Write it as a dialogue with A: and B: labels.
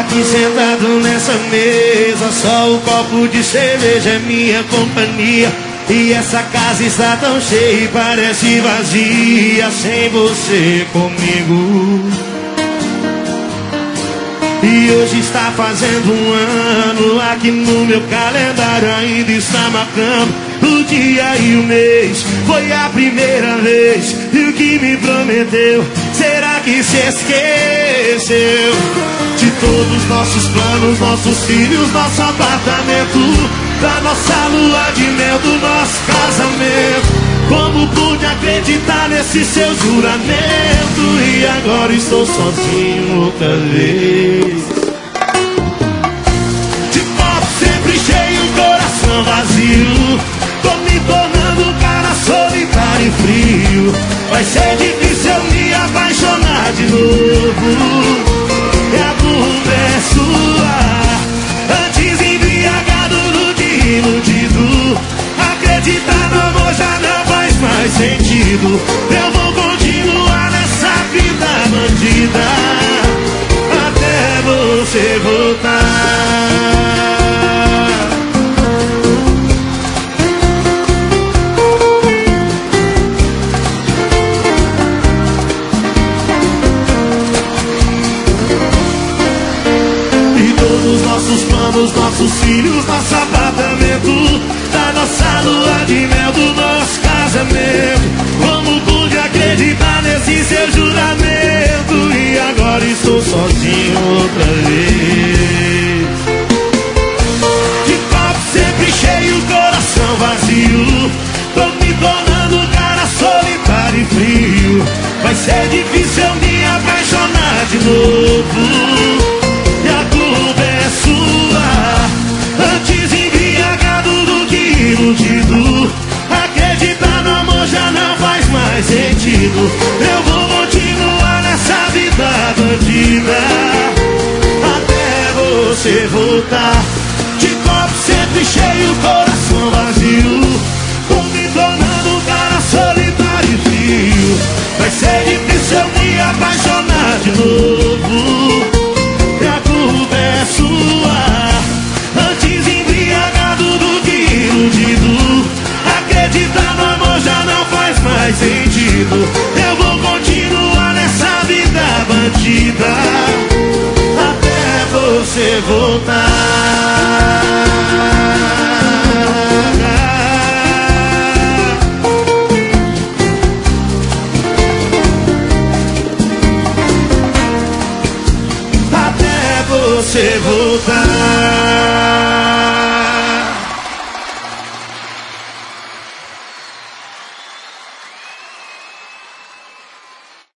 A: Aqui sentado nessa mesa, só o copo de cerveja é minha companhia. E essa casa está tão cheia e parece vazia sem você comigo. E hoje está fazendo um ano, aqui no meu calendário ainda está marcando o dia e o mês. Foi a primeira vez, e o que me prometeu, será que se esqueceu? De todos os nossos planos, nossos filhos, nosso apartamento, da nossa lua de mel, do nosso casamento. Como pude acreditar nesse seu juramento? E agora estou sozinho outra vez. De copo sempre cheio, coração vazio. Tô me tornando um cara solitário e frio. Vai ser difícil eu me apaixonar de novo. E a culpa é sua. Antes embriagado do que iludido. Acreditar no amor já não faz mais sentido. Eu vou continuar nessa vida bandida até você voltar. E todos os nossos planos, nossos filhos, nosso apartamento, da nossa lua de mel, do nosso casamento. Como pude acreditar nesse seu juramento? E agora estou sozinho outra vez. De copo sempre cheio, coração vazio. Tô me tornando um cara solitário e frio. Vai ser difícil eu me apaixonar de novo. E a culpa é sua. Antes embriagado do que iludido. Acreditar no amor já não faz mais sentido. Eu vou continuar nessa vida bandida até você voltar. De copo sempre cheio, coração vazio. Tô me tornando um cara solitário e frio. Vai ser difícil eu me apaixonar de novo. E a culpa é sua. Antes embriagado do que iludido. Acreditar no amor já não faz mais sentido. Eu vou continuar nessa vida bandida até você voltar. Até você voltar.